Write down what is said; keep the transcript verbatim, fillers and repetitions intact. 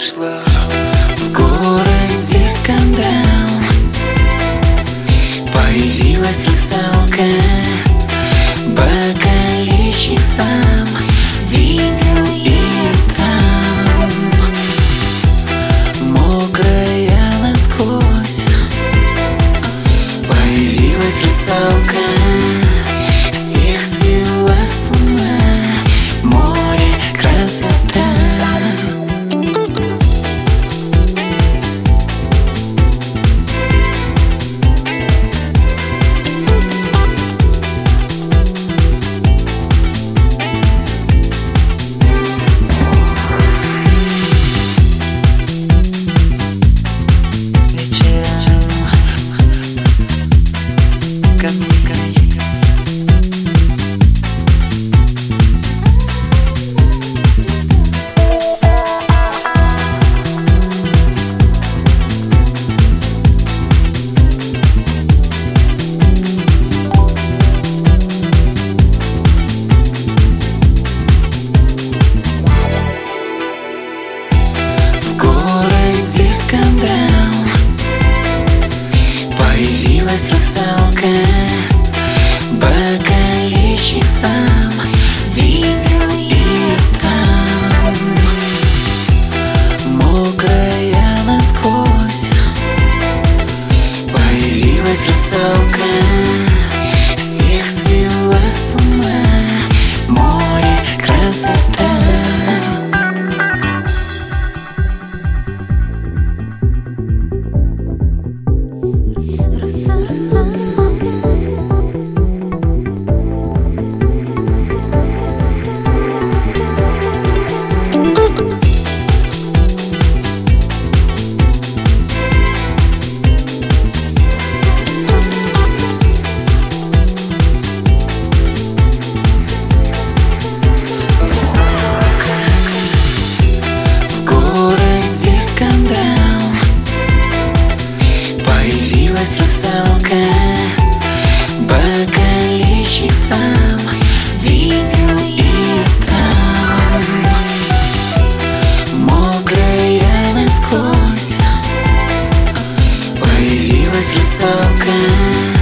ушла. В городе скандал, появилась русалка. Бокалейщик сам видел и там. Мокрая насквозь появилась русалка. Всех свела с ума, море красота. Скандал, появилась русалка. Бокалейщик сам видел и там. Мокрая насквозь появилась русалка. Всех свела с ума, море красота. Русалка, бокалейщик сам видел и там. Мокрая насквозь появилась русалка.